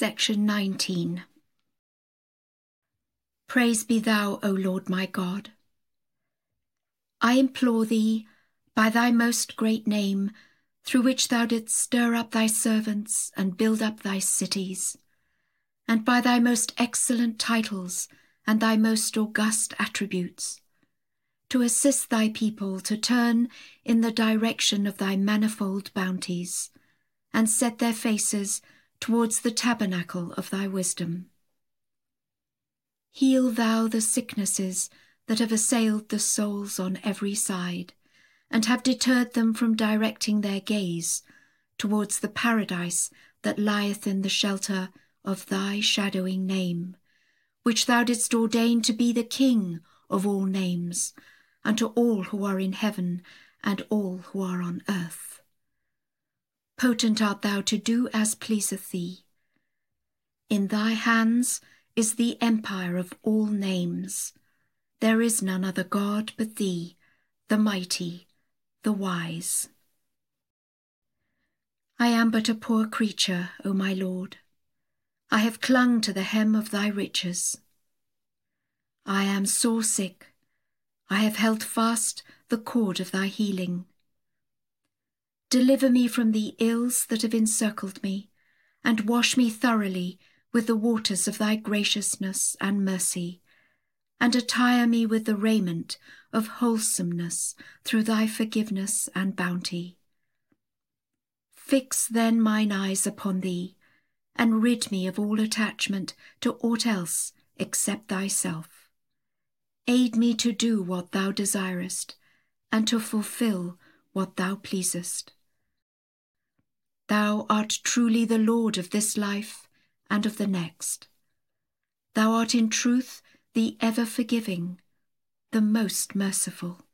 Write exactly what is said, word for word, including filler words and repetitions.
Section nineteen. Praise be thou, O Lord my God. I implore thee, by thy most great name, through which thou didst stir up thy servants and build up thy cities, and by thy most excellent titles and thy most august attributes, to assist thy people to turn in the direction of thy manifold bounties, and set their faces towards the tabernacle of thy wisdom. Heal thou the sicknesses that have assailed the souls on every side, and have deterred them from directing their gaze towards the paradise that lieth in the shelter of thy shadowing name, which thou didst ordain to be the King of all names, unto all who are in heaven and all who are on earth. Potent art thou to do as pleaseth thee. In thy hands is the empire of all names. There is none other God but thee, the mighty, the wise. I am but a poor creature, O my Lord. I have clung to the hem of thy riches. I am sore sick. I have held fast the cord of thy healing. Deliver me from the ills that have encircled me, and wash me thoroughly with the waters of thy graciousness and mercy, and attire me with the raiment of wholesomeness through thy forgiveness and bounty. Fix then mine eyes upon thee, and rid me of all attachment to aught else except thyself. Aid me to do what thou desirest, and to fulfill what thou pleasest. Thou art truly the Lord of this life and of the next. Thou art in truth the ever-forgiving, the most merciful.